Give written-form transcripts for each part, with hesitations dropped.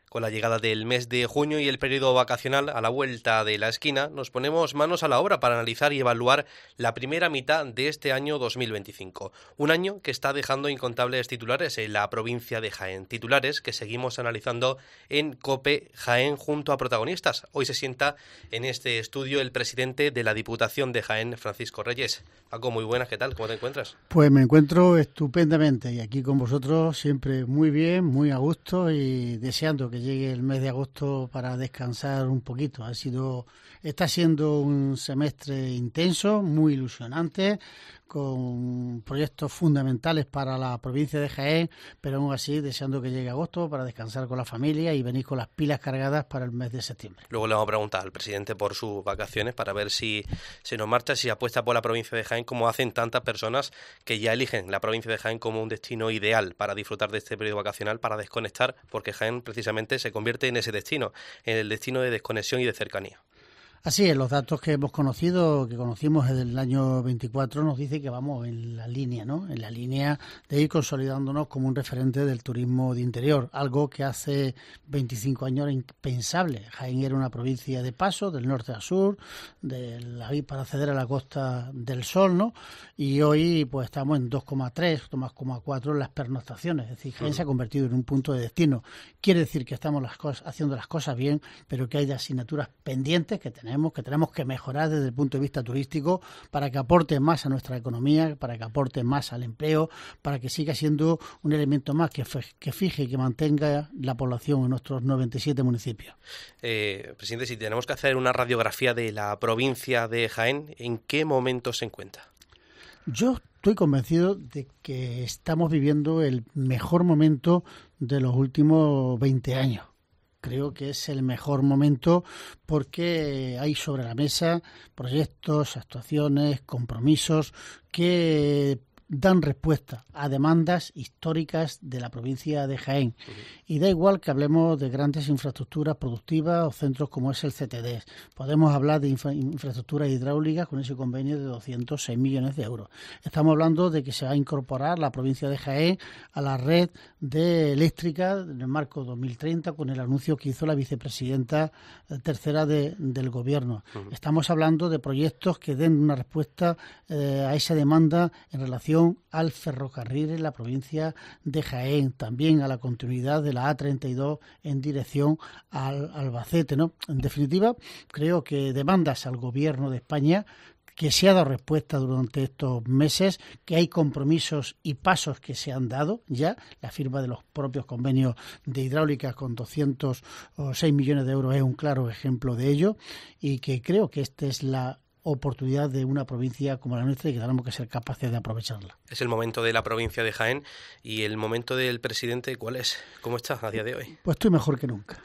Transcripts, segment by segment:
Con la llegada del mes de junio y el periodo vacacional a la vuelta de la esquina, nos ponemos manos a la obra para analizar y evaluar la primera mitad de este año 2025. Un año que está dejando incontables titulares en la provincia de Jaén. Titulares que seguimos analizando en COPE Jaén junto a protagonistas. Hoy se sienta en este estudio el presidente de la Diputación de Jaén, Francisco Reyes. Paco, muy buenas, ¿qué tal? ¿Cómo te encuentras? Pues me encuentro estupendamente y aquí con vosotros siempre muy bien, muy a gusto y deseando que llegue el mes de agosto para descansar un poquito. Está siendo un semestre intenso, muy ilusionante, con proyectos fundamentales para la provincia de Jaén, pero aún así deseando que llegue agosto para descansar con la familia y venir con las pilas cargadas para el mes de septiembre. Luego le vamos a preguntar al presidente por sus vacaciones para ver si se nos marcha, si apuesta por la provincia de Jaén, como hacen tantas personas que ya eligen la provincia de Jaén como un destino ideal para disfrutar de este periodo vacacional, para desconectar, porque Jaén precisamente se convierte en ese destino, en el destino de desconexión y de cercanía. Así es, los datos que conocimos desde el año 24 nos dice que vamos en la línea, ¿no? En la línea de ir consolidándonos como un referente del turismo de interior, algo que hace 25 años era impensable. Jaén era una provincia de paso, del norte al sur, para acceder a la Costa del Sol, ¿no? Y hoy pues estamos en 2,3, 2,4 las pernoctaciones, es decir, Jaén se ha convertido en un punto de destino. Quiere decir que estamos haciendo las cosas bien, pero que hay de asignaturas pendientes que tenemos que mejorar desde el punto de vista turístico para que aporte más a nuestra economía, para que aporte más al empleo, para que siga siendo un elemento más que fije y que mantenga la población en nuestros 97 municipios. Presidente, si tenemos que hacer una radiografía de la provincia de Jaén, ¿en qué momento se encuentra? Yo estoy convencido de que estamos viviendo el mejor momento de los últimos 20 años. Creo que es el mejor momento porque hay sobre la mesa proyectos, actuaciones, compromisos que dan respuesta a demandas históricas de la provincia de Jaén. Y da igual que hablemos de grandes infraestructuras productivas o centros como es el CTD. Podemos hablar de infraestructuras hidráulicas con ese convenio de 206 millones de euros. Estamos hablando de que se va a incorporar la provincia de Jaén a la red eléctrica en el marco 2030 con el anuncio que hizo la vicepresidenta tercera del gobierno. Estamos hablando de proyectos que den una respuesta a esa demanda en relación al ferrocarril en la provincia de Jaén, también a la continuidad de la A32 en dirección al Albacete, ¿no? En definitiva, creo que demandas al gobierno de España, que se ha dado respuesta durante estos meses, que hay compromisos y pasos que se han dado ya, la firma de los propios convenios de hidráulica con 206 millones de euros es un claro ejemplo de ello, y que creo que esta es la oportunidad de una provincia como la nuestra y que tenemos que ser capaces de aprovecharla. Es el momento de la provincia de Jaén y el momento del presidente, ¿cuál es? ¿Cómo está a día de hoy? Pues estoy mejor que nunca.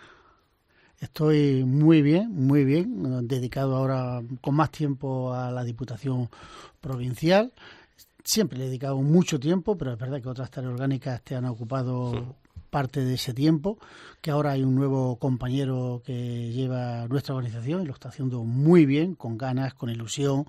Estoy muy bien, dedicado ahora con más tiempo a la Diputación Provincial. Siempre le he dedicado mucho tiempo, pero es verdad que otras tareas orgánicas te han ocupado parte de ese tiempo, que ahora hay un nuevo compañero que lleva nuestra organización y lo está haciendo muy bien, con ganas, con ilusión,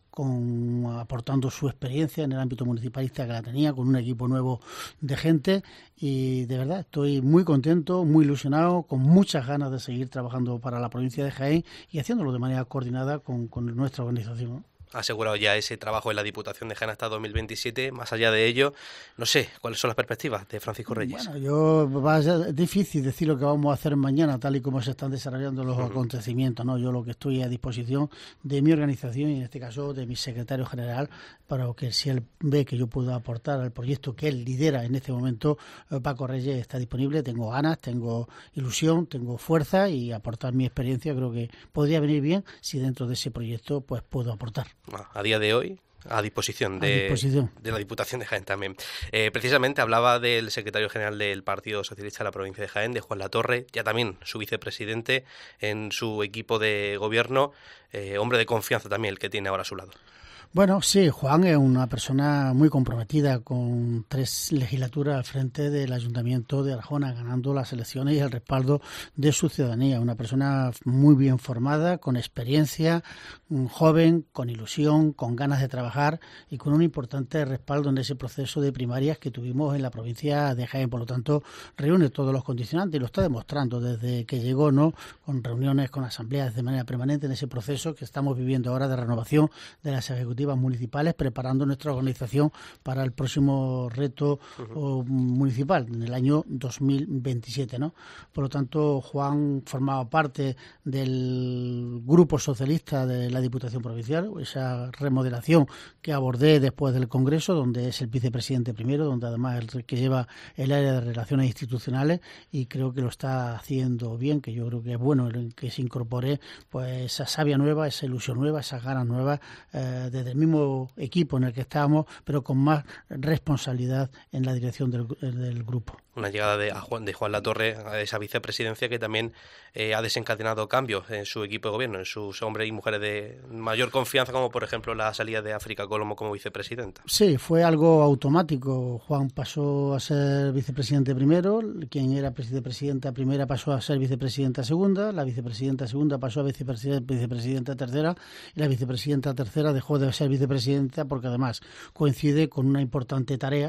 aportando su experiencia en el ámbito municipalista que la tenía, con un equipo nuevo de gente, y de verdad estoy muy contento, muy ilusionado, con muchas ganas de seguir trabajando para la provincia de Jaén y haciéndolo de manera coordinada con nuestra organización. Ha asegurado ya ese trabajo en la Diputación de Jaén hasta 2027. Más allá de ello, no sé, ¿cuáles son las perspectivas de Francisco Reyes? Bueno, es difícil decir lo que vamos a hacer mañana, tal y como se están desarrollando los acontecimientos, ¿no? Yo lo que estoy a disposición de mi organización y en este caso de mi secretario general, para que si él ve que yo puedo aportar al proyecto que él lidera en este momento, Paco Reyes está disponible. Tengo ganas, tengo ilusión, tengo fuerza y aportar mi experiencia creo que podría venir bien si dentro de ese proyecto pues puedo aportar. A día de hoy, a disposición de la Diputación de Jaén también. Precisamente hablaba del secretario general del Partido Socialista de la provincia de Jaén, de Juan Latorre, ya también su vicepresidente en su equipo de gobierno, hombre de confianza también el que tiene ahora a su lado. Bueno, sí, Juan es una persona muy comprometida, con 3 legislaturas al frente del Ayuntamiento de Arjona, ganando las elecciones y el respaldo de su ciudadanía. Una persona muy bien formada, con experiencia, joven, con ilusión, con ganas de trabajar y con un importante respaldo en ese proceso de primarias que tuvimos en la provincia de Jaén. Por lo tanto, reúne todos los condicionantes y lo está demostrando desde que llegó, ¿no? Con reuniones, con asambleas de manera permanente en ese proceso que estamos viviendo ahora de renovación de las ejecutivas municipales, preparando nuestra organización para el próximo reto municipal en el año 2027, ¿no? Por lo tanto, Juan formaba parte del grupo socialista de la Diputación Provincial, esa remodelación que abordé después del Congreso, donde es el vicepresidente primero, donde además es el que lleva el área de relaciones institucionales, y creo que lo está haciendo bien, que yo creo que es bueno el que se incorpore pues esa savia nueva, esa ilusión nueva, esas ganas nuevas desde el mismo equipo en el que estábamos, pero con más responsabilidad en la dirección del grupo. Una llegada de Juan Latorre a esa vicepresidencia que también ha desencadenado cambios en su equipo de gobierno, en sus hombres y mujeres de mayor confianza, como por ejemplo la salida de África Colomo como vicepresidenta. Sí, fue algo automático. Juan pasó a ser vicepresidente primero, quien era vicepresidenta primera pasó a ser vicepresidenta segunda, la vicepresidenta segunda pasó a vicepresidenta tercera y la vicepresidenta tercera dejó de ser vicepresidenta porque además coincide con una importante tarea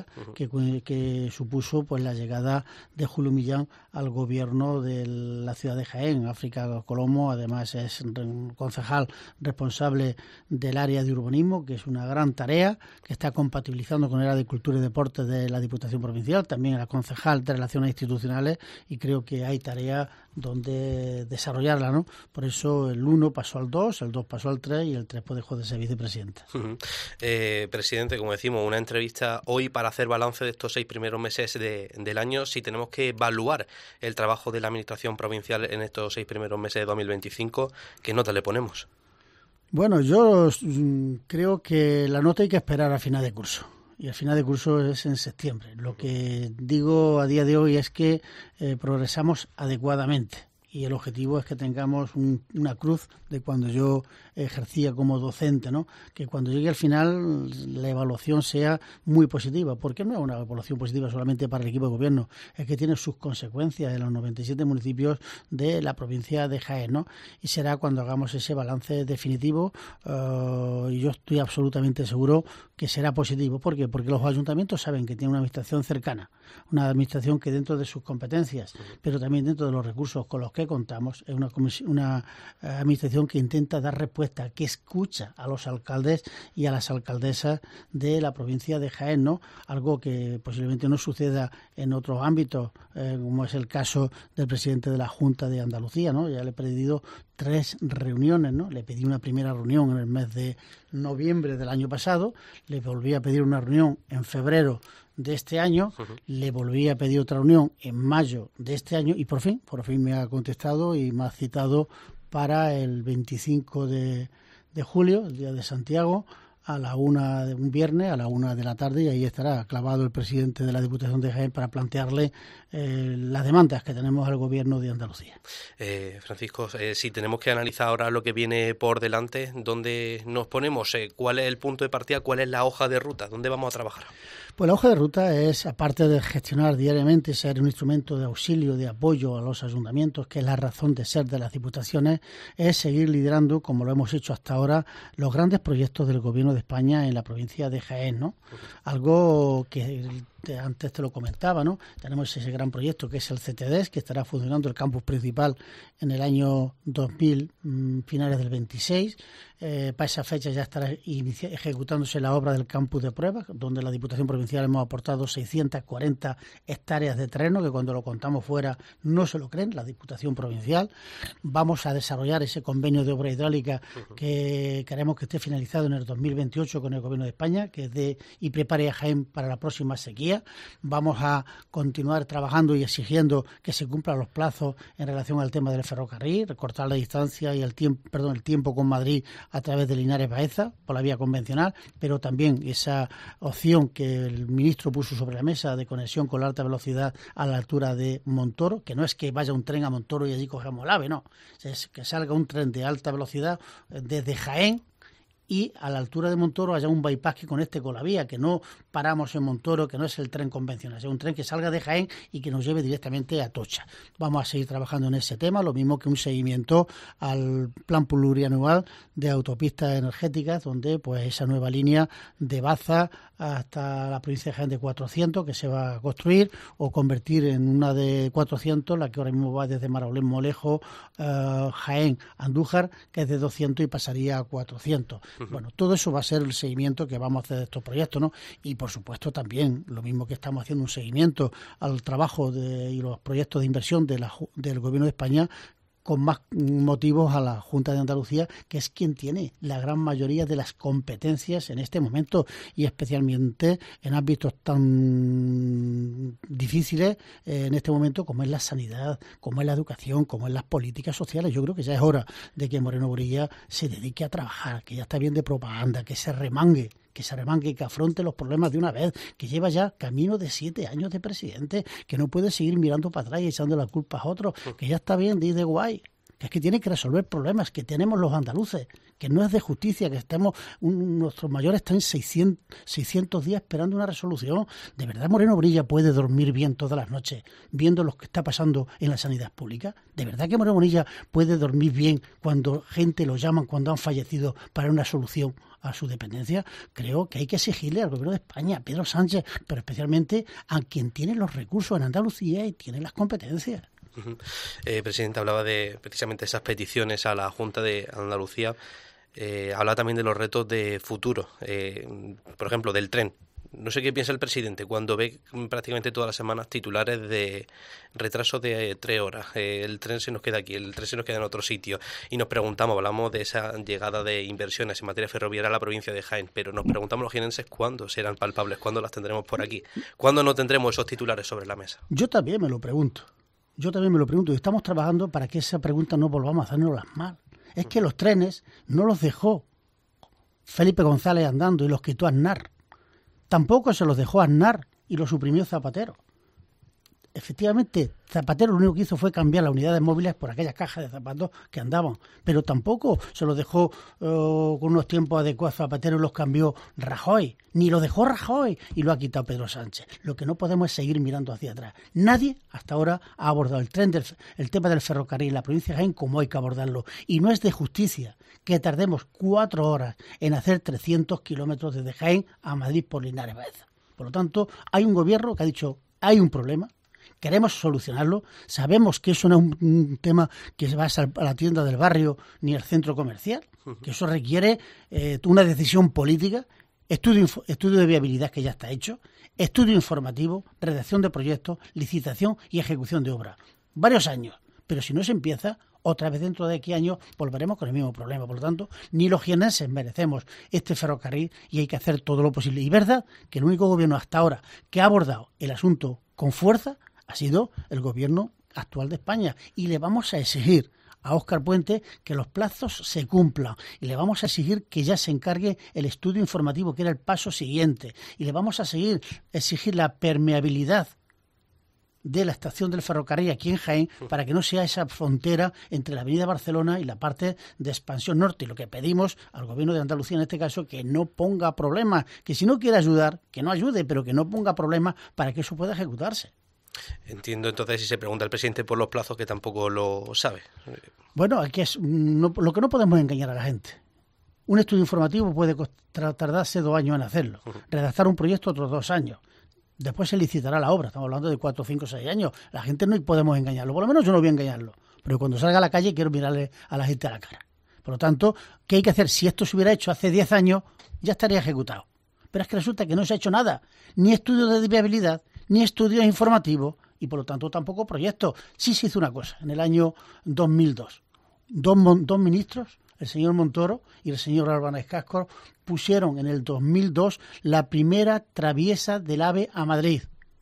que supuso pues la llegada de Julio Millán al gobierno de la ciudad de Jaén. África Colomo además es concejal responsable del área de urbanismo, que es una gran tarea que está compatibilizando con el área de cultura y deporte de la Diputación Provincial, también era concejal de relaciones institucionales, y creo que hay tarea donde desarrollarla, ¿no? Por eso el 1 pasó al 2, el 2 pasó al 3 y el 3 pues dejó de ser vicepresidenta. Presidente, como decimos, una entrevista hoy para hacer balance de estos 6 primeros meses del año. Si tenemos que evaluar el trabajo de la Administración provincial en estos 6 primeros meses de 2025, ¿qué nota le ponemos? Bueno, yo creo que la nota hay que esperar a final de curso. Y al final de curso es en septiembre. Lo que digo a día de hoy es que progresamos adecuadamente. Y el objetivo es que tengamos una cruz de cuando yo ejercía como docente, ¿no? Que cuando llegue al final la evaluación sea muy positiva, porque no es una evaluación positiva solamente para el equipo de gobierno, es que tiene sus consecuencias en los 97 municipios de la provincia de Jaén, ¿no? Y será cuando hagamos ese balance definitivo, y yo estoy absolutamente seguro que será positivo. ¿Por qué? Porque los ayuntamientos saben que tienen una administración cercana, una administración que dentro de sus competencias, pero también dentro de los recursos con los que contamos, es una administración que intenta dar respuesta, que escucha a los alcaldes y a las alcaldesas de la provincia de Jaén, ¿no? Algo que posiblemente no suceda en otros ámbitos, como es el caso del presidente de la Junta de Andalucía, ¿no? Ya le he pedido 3 reuniones, ¿no? Le pedí una primera reunión en el mes de noviembre del año pasado, le volví a pedir una reunión en febrero de este año, le volví a pedir otra reunión en mayo de este año y por fin me ha contestado y me ha citado para el 25 de julio, el día de Santiago, a la 1 de un viernes, a la 1 de la tarde, y ahí estará clavado el presidente de la Diputación de Jaén para plantearle las demandas que tenemos al gobierno de Andalucía. Francisco, si tenemos que analizar ahora lo que viene por delante, ¿dónde nos ponemos? ¿Cuál es el punto de partida? ¿Cuál es la hoja de ruta? ¿Dónde vamos a trabajar? Pues la hoja de ruta es, aparte de gestionar diariamente, ser un instrumento de auxilio, de apoyo a los ayuntamientos, que es la razón de ser de las diputaciones, es seguir liderando, como lo hemos hecho hasta ahora, los grandes proyectos del Gobierno de España en la provincia de Jaén, ¿no? Algo que antes te lo comentaba, ¿no? Tenemos ese gran proyecto que es el CTDES, que estará funcionando el campus principal en el año 2000, finales del 26. Para esa fecha ya estará ejecutándose la obra del campus de pruebas, donde la Diputación Provincial hemos aportado 640 hectáreas de terreno, que cuando lo contamos fuera no se lo creen, la Diputación Provincial. Vamos a desarrollar ese convenio de obra hidráulica que queremos que esté finalizado en el 2028 con el Gobierno de España, que es y prepare a Jaén para la próxima sequía. Vamos a continuar trabajando y exigiendo que se cumplan los plazos en relación al tema del ferrocarril, recortar la distancia y el tiempo con Madrid a través de Linares Baeza por la vía convencional, pero también esa opción que el ministro puso sobre la mesa de conexión con la alta velocidad a la altura de Montoro, que no es que vaya un tren a Montoro y allí cogemos el AVE, no, es que salga un tren de alta velocidad desde Jaén y a la altura de Montoro haya un bypass que conecte con la vía, que no paramos en Montoro, que no es el tren convencional, es un tren que salga de Jaén y que nos lleve directamente a Atocha. Vamos a seguir trabajando en ese tema, lo mismo que un seguimiento al plan plurianual de autopistas energéticas, donde pues esa nueva línea de Baza hasta la provincia de Jaén de 400 que se va a construir, o convertir en una de 400, la que ahora mismo va desde Maraulén, Molejo, Jaén, Andújar, que es de 200 y pasaría a 400. Bueno, todo eso va a ser el seguimiento que vamos a hacer de estos proyectos, ¿no? Y por supuesto también, lo mismo que estamos haciendo un seguimiento al trabajo y los proyectos de inversión del Gobierno de España, con más motivos a la Junta de Andalucía, que es quien tiene la gran mayoría de las competencias en este momento, y especialmente en ámbitos tan difíciles en este momento como es la sanidad, como es la educación, como es las políticas sociales. Yo creo que ya es hora de que Moreno Bonilla se dedique a trabajar, que ya está bien de propaganda, que se remangue, y que afronte los problemas de una vez, que lleva ya camino de 7 años de presidente, que no puede seguir mirando para atrás y echando las culpas a otros, que ya está bien de ir de guay, que es que tiene que resolver problemas que tenemos los andaluces, que no es de justicia, que nuestros mayores están 600 días esperando una resolución. ¿De verdad Moreno Bonilla puede dormir bien todas las noches viendo lo que está pasando en la sanidad pública? ¿De verdad que Moreno Bonilla puede dormir bien cuando gente lo llaman cuando han fallecido para una solución a su dependencia? Creo que hay que exigirle al Gobierno de España, a Pedro Sánchez, pero especialmente a quien tiene los recursos en Andalucía y tiene las competencias. Presidente, hablaba de precisamente esas peticiones a la Junta de Andalucía. Habla también de los retos de futuro, por ejemplo, del tren. No sé qué piensa el presidente cuando ve prácticamente todas las semanas titulares de retraso de 3 horas. El tren se nos queda aquí, el tren se nos queda en otro sitio. Y nos preguntamos, hablamos de esa llegada de inversiones en materia ferroviaria a la provincia de Jaén, pero nos preguntamos los jienenses cuándo serán palpables, cuándo las tendremos por aquí, cuándo no tendremos esos titulares sobre la mesa. Yo también me lo pregunto. Y estamos trabajando para que esa pregunta no volvamos a hacernos las mal. Es que los trenes no los dejó Felipe González andando y los quitó Aznar. Tampoco se los dejó Aznar y los suprimió Zapatero. Efectivamente, Zapatero lo único que hizo fue cambiar las unidades móviles por aquellas cajas de zapatos que andaban, pero tampoco se los dejó con unos tiempos adecuados Zapatero y los cambió Rajoy, ni lo dejó Rajoy y lo ha quitado Pedro Sánchez. Lo que no podemos es seguir mirando hacia atrás. Nadie hasta ahora ha abordado el tema del ferrocarril en la provincia de Jaén como hay que abordarlo, y no es de justicia que tardemos 4 horas en hacer 300 kilómetros desde Jaén a Madrid por Linares Baeza. Por lo tanto, hay un gobierno que ha dicho, hay un problema, queremos solucionarlo, sabemos que eso no es un tema que se va a la tienda del barrio ni al centro comercial, que eso requiere una decisión política, estudio de viabilidad que ya está hecho, estudio informativo, redacción de proyectos, licitación y ejecución de obra. Varios años, pero si no se empieza, otra vez dentro de aquí años volveremos con el mismo problema. Por lo tanto, ni los jienenses merecemos este ferrocarril y hay que hacer todo lo posible. Y verdad que el único gobierno hasta ahora que ha abordado el asunto con fuerza ha sido el gobierno actual de España, y le vamos a exigir a Óscar Puente que los plazos se cumplan, y le vamos a exigir que ya se encargue el estudio informativo, que era el paso siguiente, y le vamos a exigir la permeabilidad de la estación del ferrocarril aquí en Jaén para que no sea esa frontera entre la avenida Barcelona y la parte de expansión norte. Y lo que pedimos al gobierno de Andalucía en este caso, que no ponga problemas, que si no quiere ayudar, que no ayude, pero que no ponga problemas para que eso pueda ejecutarse. Entiendo entonces, si se pregunta al presidente por los plazos, que tampoco lo sabe. Bueno, lo que no podemos engañar a la gente. Un estudio informativo puede tardarse 2 años en hacerlo. Redactar un proyecto otros 2 años. Después se licitará la obra. Estamos hablando de 4, 5, 6 años. La gente no podemos engañarlo. Por lo menos yo no voy a engañarlo. Pero cuando salga a la calle quiero mirarle a la gente a la cara. Por lo tanto, ¿qué hay que hacer? Si esto se hubiera hecho hace 10 años, ya estaría ejecutado. Pero es que resulta que no se ha hecho nada. Ni estudios de viabilidad, ni estudios informativos, y por lo tanto tampoco proyectos. Sí se hizo una cosa, en el año 2002. Dos ministros, el señor Montoro y el señor Álvarez Cascos, pusieron en el 2002 la primera traviesa del AVE a Madrid.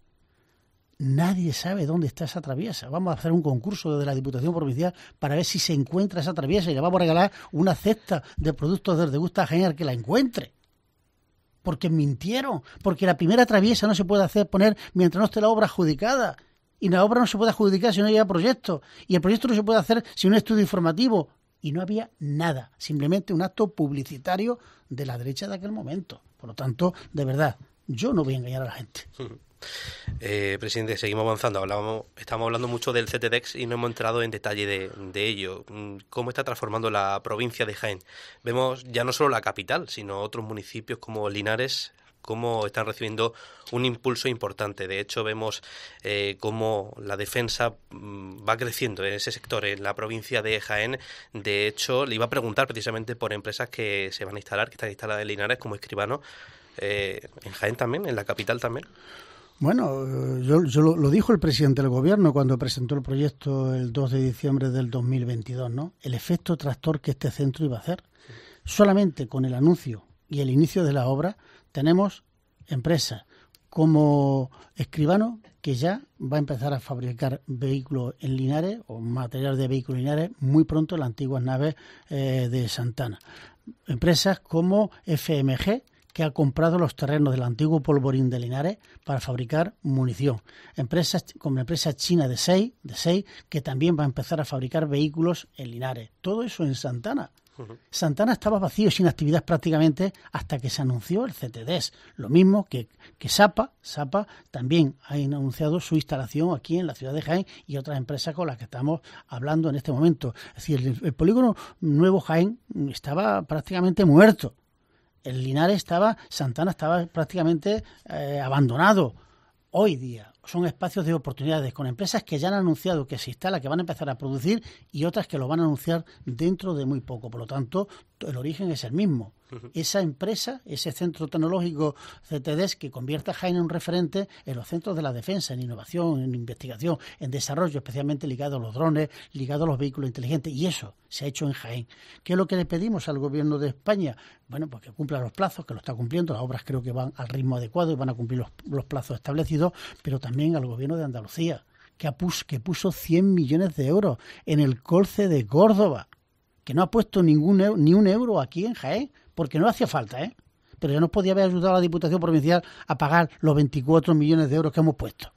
Nadie sabe dónde está esa traviesa. Vamos a hacer un concurso desde la Diputación Provincial para ver si se encuentra esa traviesa, y le vamos a regalar una cesta de productos del Degusta Jaén al que la encuentre. Porque mintieron, porque la primera traviesa no se puede poner mientras no esté la obra adjudicada, y la obra no se puede adjudicar si no haya proyecto, y el proyecto no se puede hacer sin un estudio informativo, y no había nada, simplemente un acto publicitario de la derecha de aquel momento. Por lo tanto, de verdad, yo no voy a engañar a la gente. Presidente, seguimos avanzando. Estamos hablando mucho del CTDEX y no hemos entrado en detalle de ello. ¿Cómo está transformando la provincia de Jaén? Vemos ya no solo la capital, sino otros municipios como Linares, cómo están recibiendo un impulso importante. De hecho, vemos cómo la defensa va creciendo en ese sector, en la provincia de Jaén. De hecho, le iba a preguntar precisamente por empresas que se van a instalar, que están instaladas en Linares como Escribano, en Jaén también, en la capital también. Bueno, yo lo dijo el presidente del gobierno cuando presentó el proyecto el 2 de diciembre del 2022, ¿no? El efecto tractor que este centro iba a hacer. Solamente con el anuncio y el inicio de la obra tenemos empresas como Escribano, que ya va a empezar a fabricar vehículos en Linares o material de vehículos en Linares muy pronto en las antiguas naves de Santana. Empresas como FMG, que ha comprado los terrenos del antiguo polvorín de Linares para fabricar munición. Empresas como la empresa china de SEI, que también va a empezar a fabricar vehículos en Linares. Todo eso en Santana. Santana estaba vacío, sin actividad prácticamente, hasta que se anunció el CTDES. Lo mismo que Sapa también ha anunciado su instalación aquí en la ciudad de Jaén y otras empresas con las que estamos hablando en este momento. Es decir, el polígono Nuevo Jaén estaba prácticamente muerto. El Linares Santana estaba prácticamente abandonado. Hoy día son espacios de oportunidades con empresas que ya han anunciado que se instala, que van a empezar a producir y otras que lo van a anunciar dentro de muy poco. Por lo tanto, el origen es el mismo. Esa empresa, ese centro tecnológico CTDES que convierte a Jaén en un referente en los centros de la defensa, en innovación, en investigación, en desarrollo, especialmente ligado a los drones, ligado a los vehículos inteligentes. Y eso se ha hecho en Jaén. ¿Qué es lo que le pedimos al gobierno de España? Bueno, pues que cumpla los plazos, que lo está cumpliendo. Las obras creo que van al ritmo adecuado y van a cumplir los plazos establecidos, pero también al gobierno de Andalucía, que puso 100 millones de euros en el Colce de Córdoba, que no ha puesto ni un euro aquí en Jaén, porque no hacía falta, pero ya nos podía haber ayudado a la Diputación Provincial a pagar los 24 millones de euros que hemos puesto.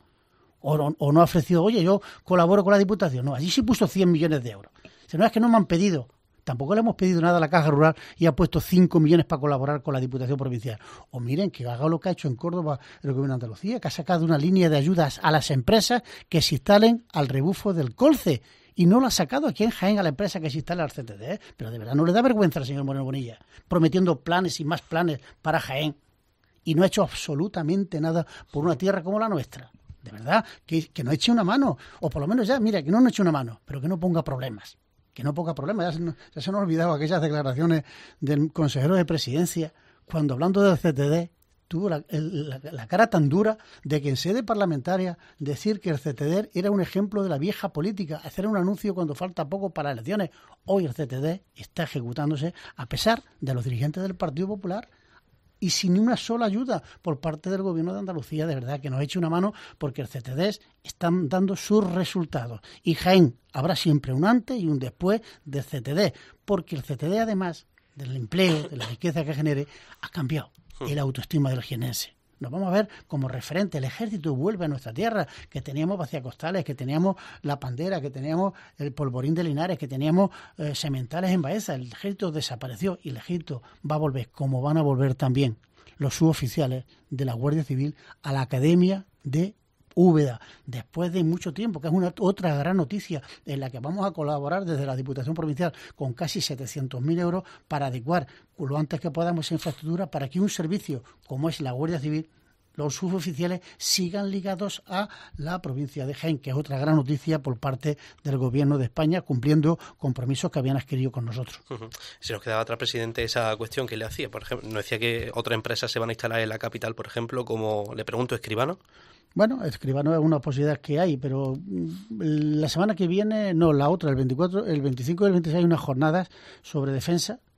O no ha ofrecido, oye, yo colaboro con la Diputación. No, allí sí puso 100 millones de euros. Si no es que no me han pedido, tampoco le hemos pedido nada a la Caja Rural y ha puesto 5 millones para colaborar con la Diputación Provincial. O miren, que haga lo que ha hecho en Córdoba el Gobierno de Andalucía, que ha sacado una línea de ayudas a las empresas que se instalen al rebufo del Colce. Y no lo ha sacado aquí en Jaén a la empresa que se instala al CTD. Pero de verdad no le da vergüenza al señor Moreno Bonilla, prometiendo planes y más planes para Jaén. Y no ha hecho absolutamente nada por una tierra como la nuestra. De verdad, que no eche una mano. O por lo menos ya, mira, que no eche una mano, pero que no ponga problemas. Que no ponga problemas. Ya se nos han olvidado aquellas declaraciones del consejero de Presidencia cuando, hablando del CTD, tuvo la cara tan dura de que en sede parlamentaria decir que el CTD era un ejemplo de la vieja política, hacer un anuncio cuando falta poco para las elecciones. Hoy el CTD está ejecutándose a pesar de los dirigentes del Partido Popular y sin una sola ayuda por parte del Gobierno de Andalucía. De verdad que nos eche una mano, porque el CTD están dando sus resultados. Y Jaén habrá siempre un antes y un después del CTD, porque el CTD, además del empleo, de la riqueza que genere, ha cambiado el autoestima del jienense. Nos vamos a ver como referente. El ejército vuelve a nuestra tierra, que teníamos vaciacostales, que teníamos la Pandera, que teníamos el polvorín de Linares, que teníamos sementales en Baeza. El ejército desapareció y el ejército va a volver, como van a volver también los suboficiales de la Guardia Civil, a la Academia de Úbeda, después de mucho tiempo, que es otra gran noticia en la que vamos a colaborar desde la Diputación Provincial con casi 700.000 euros para adecuar lo antes que podamos esa infraestructura para que un servicio como es la Guardia Civil, los suboficiales, sigan ligados a la provincia de Jaén, que es otra gran noticia por parte del Gobierno de España, cumpliendo compromisos que habían adquirido con nosotros. Se nos quedaba atrás, presidente, esa cuestión que le hacía. Por ejemplo, nos decía que otras empresas se van a instalar en la capital, por ejemplo, como le pregunto, Escribano. Bueno, Escribano es una posibilidad que hay, pero la semana que viene, no, la otra, el 25 y el 26 hay unas jornadas sobre defensa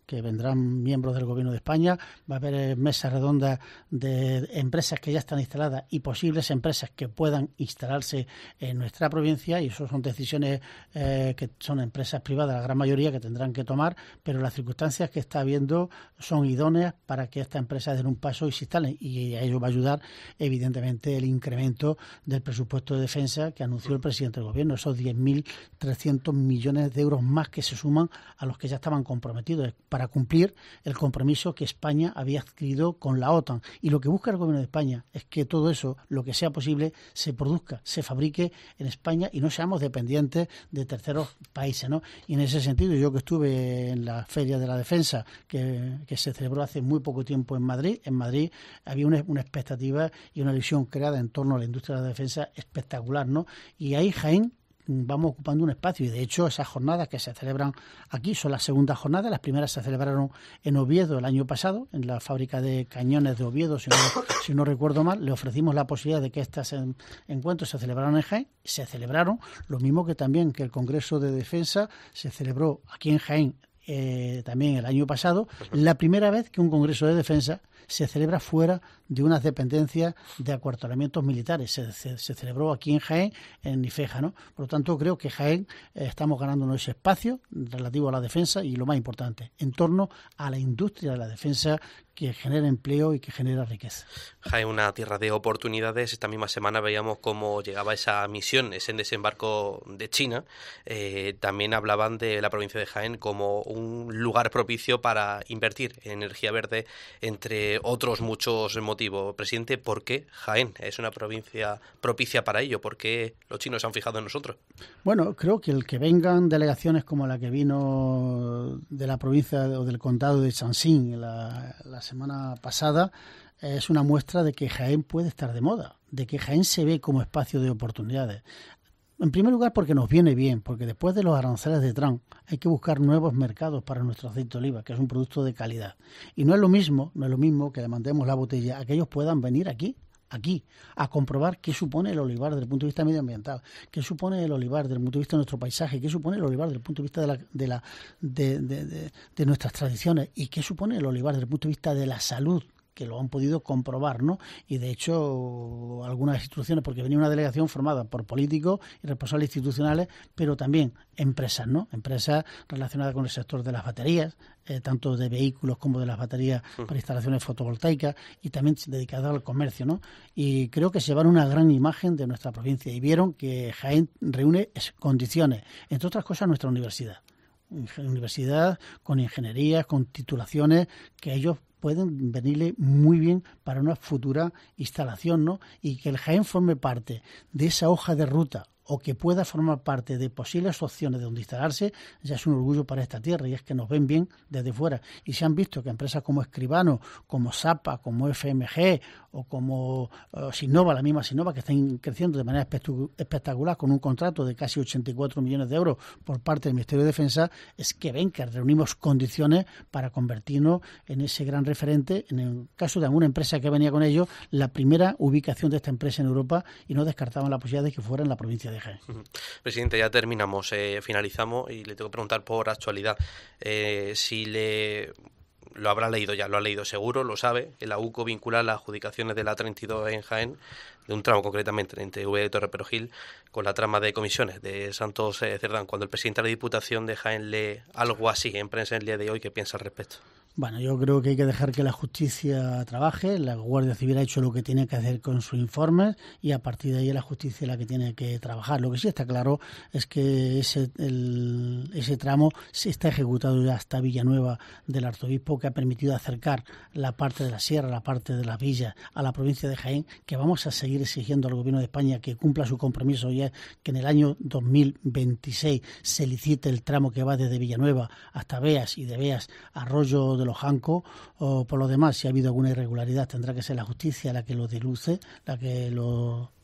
que vendrán miembros del Gobierno de España, va a haber mesas redondas de empresas que ya están instaladas y posibles empresas que puedan instalarse en nuestra provincia, y eso son decisiones que son empresas privadas, la gran mayoría, que tendrán que tomar, pero las circunstancias que está habiendo son idóneas para que estas empresas den un paso y se instalen, y a ello va a ayudar evidentemente el incremento del presupuesto de defensa que anunció el presidente del Gobierno, esos 10.300 millones de euros más que se suman a los que ya estaban comprometidos para cumplir el compromiso que España había adquirido con la OTAN. Y lo que busca el Gobierno de España es que todo eso, lo que sea posible, se produzca, se fabrique en España y no seamos dependientes de terceros países, ¿no? Y en ese sentido, yo que estuve en la Feria de la Defensa que se celebró hace muy poco tiempo en Madrid había una expectativa y una visión creada en torno a la industria de la defensa espectacular, ¿no? Y ahí Jaén vamos ocupando un espacio, y de hecho esas jornadas que se celebran aquí son las segundas jornadas. Las primeras se celebraron en Oviedo el año pasado, en la fábrica de cañones de Oviedo, si no recuerdo mal. Le ofrecimos la posibilidad de que estos encuentros se celebraran en Jaén, se celebraron, lo mismo que también que el Congreso de Defensa se celebró aquí en Jaén también el año pasado, la primera vez que un Congreso de Defensa se celebra fuera de unas dependencias de acuartelamientos militares. Se celebró aquí en Jaén, en Nifeja, ¿no? Por lo tanto, creo que Jaén estamos ganándonos ese espacio relativo a la defensa y, lo más importante, en torno a la industria de la defensa que genera empleo y que genera riqueza. Jaén, una tierra de oportunidades. Esta misma semana veíamos cómo llegaba esa misión, ese desembarco de China. También hablaban de la provincia de Jaén como un lugar propicio para invertir en energía verde, entre otros muchos motivos. Presidente, ¿por qué Jaén es una provincia propicia para ello? ¿Por qué los chinos se han fijado en nosotros? Bueno, creo que el que vengan delegaciones como la que vino de la provincia o del condado de Shanxi la semana pasada es una muestra de que Jaén puede estar de moda, de que Jaén se ve como espacio de oportunidades. En primer lugar, porque nos viene bien, porque después de los aranceles de Trump hay que buscar nuevos mercados para nuestro aceite de oliva, que es un producto de calidad. Y no es lo mismo que le mandemos la botella a que ellos puedan venir aquí, a comprobar qué supone el olivar desde el punto de vista medioambiental, qué supone el olivar desde el punto de vista de nuestro paisaje, qué supone el olivar desde el punto de vista de nuestras tradiciones, y qué supone el olivar desde el punto de vista de la salud, que lo han podido comprobar, ¿no? Y de hecho algunas instituciones, porque venía una delegación formada por políticos y responsables institucionales, pero también empresas, ¿no? Empresas relacionadas con el sector de las baterías, tanto de vehículos como de las baterías para instalaciones fotovoltaicas, y también dedicadas al comercio, ¿no? Y creo que se llevaron una gran imagen de nuestra provincia y vieron que Jaén reúne condiciones, entre otras cosas, nuestra universidad con ingenierías, con titulaciones que ellos pueden venirle muy bien para una futura instalación, ¿no? Y que el Jaén forme parte de esa hoja de ruta, o que pueda formar parte de posibles opciones de donde instalarse, ya es un orgullo para esta tierra, y es que nos ven bien desde fuera. Y se han visto que empresas como Escribano, como SAPA, como FMG o como Sinova, la misma Sinova, que están creciendo de manera espectacular con un contrato de casi 84 millones de euros por parte del Ministerio de Defensa, es que ven que reunimos condiciones para convertirnos en ese gran referente. En el caso de alguna empresa que venía con ellos, la primera ubicación de esta empresa en Europa, y no descartaban la posibilidad de que fuera en la provincia de Jaén. Presidente, ya terminamos, finalizamos, y le tengo que preguntar por actualidad. Lo habrá leído ya, lo ha leído seguro, lo sabe, que la UCO vincula las adjudicaciones de la 32 en Jaén, de un tramo concretamente entre Úbeda y Torreperogil, con la trama de comisiones de Santos Cerdán. Cuando el presidente de la Diputación de Jaén lee algo así en prensa el día de hoy, ¿qué piensa al respecto? Bueno, yo creo que hay que dejar que la justicia trabaje. La Guardia Civil ha hecho lo que tiene que hacer con sus informes, y a partir de ahí la justicia es la que tiene que trabajar. Lo que sí está claro es que ese tramo se está ejecutado ya hasta Villanueva del Arzobispo, que ha permitido acercar la parte de la sierra, la parte de la villa a la provincia de Jaén, que vamos a seguir exigiendo al Gobierno de España que cumpla su compromiso, y es que en el año 2026 se licite el tramo que va desde Villanueva hasta Beas, y de Beas a Arroyo de los Jancos. Por lo demás, si ha habido alguna irregularidad, tendrá que ser la justicia la que lo diluce, la que lo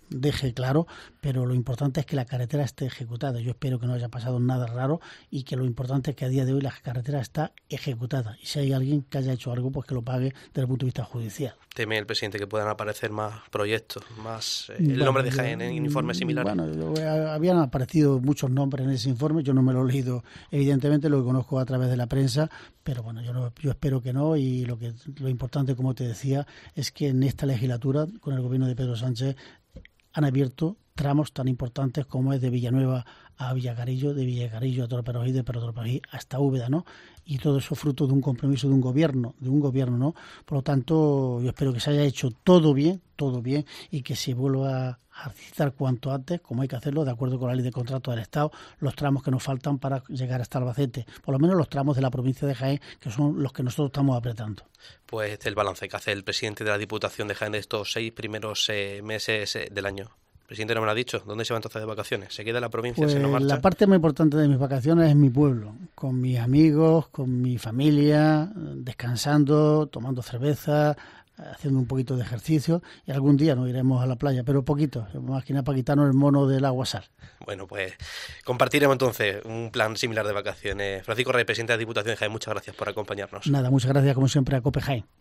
deje claro, pero lo importante es que la carretera esté ejecutada. Yo espero que no haya pasado nada raro y que lo importante es que a día de hoy la carretera está ejecutada. Y si hay alguien que haya hecho algo, pues que lo pague desde el punto de vista judicial. ¿Teme el presidente que puedan aparecer más proyectos, más el nombre de Jaén en informes similares? Bueno, habían aparecido muchos nombres en ese informe, yo no me lo he leído, evidentemente lo conozco a través de la prensa, pero bueno, yo espero que no, y lo importante, como te decía, es que en esta legislatura, con el gobierno de Pedro Sánchez, han abierto tramos tan importantes como es de Villanueva a Villacarillo, de Villacarillo a Torperojí, de Torperojí hasta Úbeda, ¿no? Y todo eso fruto de un compromiso de un gobierno, ¿no? Por lo tanto, yo espero que se haya hecho todo bien, y que se vuelva a citar cuanto antes, como hay que hacerlo, de acuerdo con la ley de contrato del Estado, los tramos que nos faltan para llegar hasta Albacete, por lo menos los tramos de la provincia de Jaén, que son los que nosotros estamos apretando. Pues este es el balance que hace el presidente de la Diputación de Jaén de estos 6 primeros meses del año. El presidente no me lo ha dicho. ¿Dónde se va entonces de vacaciones? ¿Se queda en la provincia? Pues ¿Se no marcha? La parte más importante de mis vacaciones es mi pueblo, con mis amigos, con mi familia, descansando, tomando cerveza, haciendo un poquito de ejercicio, y algún día nos iremos a la playa, pero poquito, más que nada para quitarnos el mono del agua sal. Bueno, pues compartiremos entonces un plan similar de vacaciones. Francisco Rey, presidente de la Diputación de Jaén, muchas gracias por acompañarnos. Nada, muchas gracias como siempre a COPE Jaén.